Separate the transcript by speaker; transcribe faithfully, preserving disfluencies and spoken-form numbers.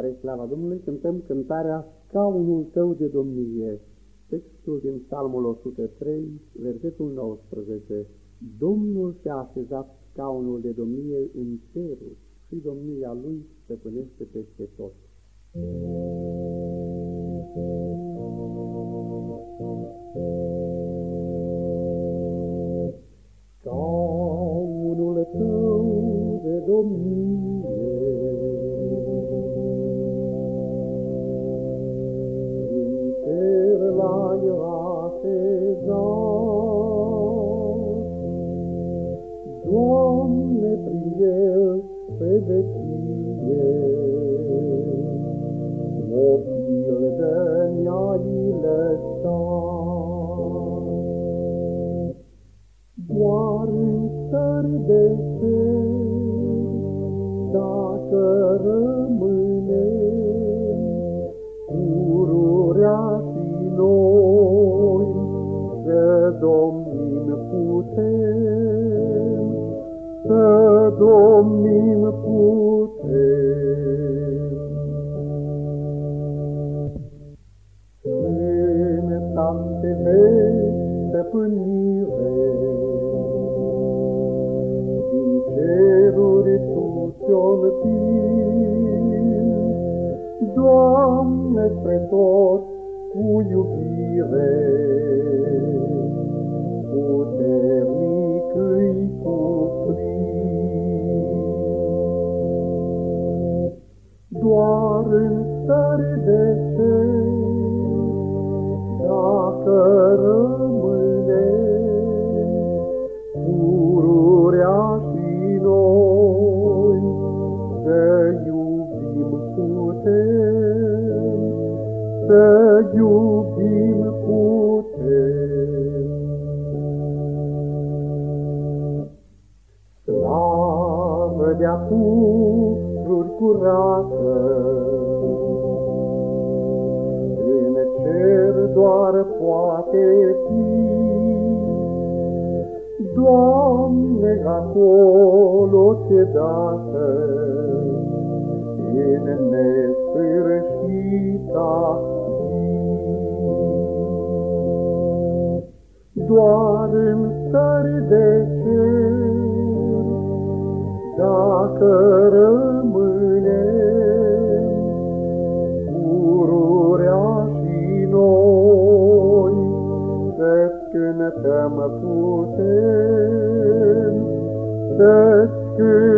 Speaker 1: Spre slava Domnului cântăm cântarea Scaunul tău de domnie. Textul din Psalmul o sută trei, versetul nouăsprezece. Domnul și-a așezat scaunul de domnie în cerul și domnia lui stăpânește peste tot. Scaunul tău de domnie în cer l-ai așezat, Doamne, prin el pe vecie, o pildă ne-ai lăsat. Doar în stări de cer, dacă rămânem, pururea și noi, să domnim putem, să domnim putem. Sfântă-te vei stăpânire, din ceruri tu ți-o întinzi, Doamne, spre tot cu iubire, puternic îi cuprinzi. Doar în stări de cer, dacă rămânem, pururea și noi, să iubim putem, să iubim putem. Slavă de-a putruri curată, în cer doar poate fi, Doamne, acolo ți-e dată, în nesfârșita zi. Doar în stări de cer, dacă rămânem, pururea și noi, să-ți cântăm putem, să-ți cântăm